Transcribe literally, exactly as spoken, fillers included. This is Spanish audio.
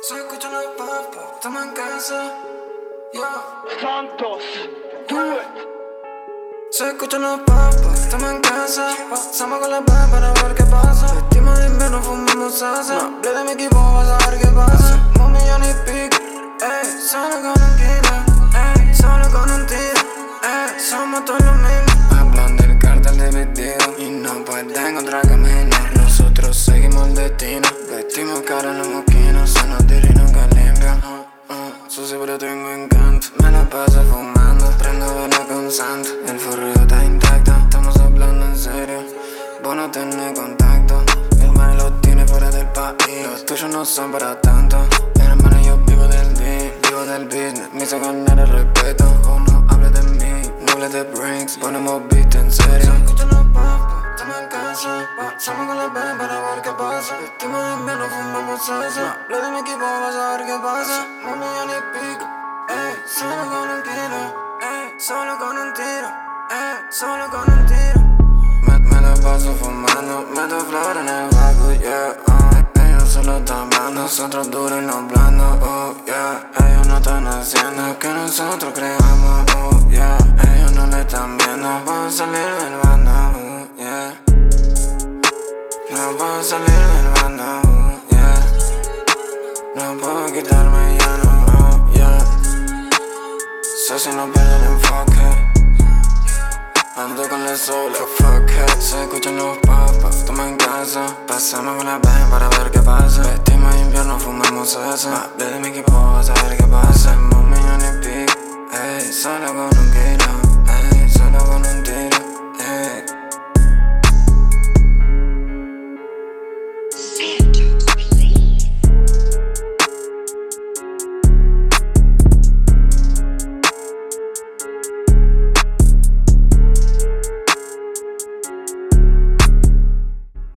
Se escuchan los papas, estamos en casa. Yo. Santos, do it. Se escuchan los papas, estamos en casa. Pasamos con la paz para ver qué pasa. Vestimos de invierno, fumamos salsa. No hablé de mi equipo, vas a ver qué pasa. Un millón y pico, ey, solo con un kilo, ey, solo con un tiro, ey, somos todos los mismos. Hablan del cartel dividido y no pueden encontrar camino. Nosotros seguimos el destino, vestimos cara en los mosquinos. Se nos tira y nunca limpian. uh, uh, Sucio pero tengo encanto, me la paso fumando. Prendo vela con santo, el forreo está intacto. Estamos hablando en serio, vos no tenés contacto. El mal lo tiene fuera del país, los tuyos no son para tanto. Hermano, yo vivo del beat, vivo del business. Me hizo ganar el respeto, oh no hables de mí, no hables de breaks. Ponemos beat en serio. Escuchan los papas, estamos en casa. Pasamos con la pen para ver qué pasa. Vestimos de invierno, fumamos salsa. No hablé de mi equipo, vas a ver qué pasa. Un millón y pico, ey, solo con un kilo, ey, solo con un tiro, ey, solo con un tiro. Me, me la paso fumando, meto flor en el baco, yeah, uh. Ellos solo están hablando, nosotros duros y no blando, oh, yeah. Ellos no están haciendo que nosotros creamos, oh, yeah. Ellos no le están viendo, van a salir del bando, oh, yeah. No puedo salir del bando, oh, yeah. No puedo quitarme ya, no, oh, yeah. Socio no pierde el enfoque, ando con la sola, fuck it. Se escuchan los papas, estamos en casa. Pasamos con la pen para ver qué pasa. Vestimos de invierno, fumamos salsa. Hablé de mi equipo, vas a ver qué pasa. Un millón y pico, ey, solo con un kilo.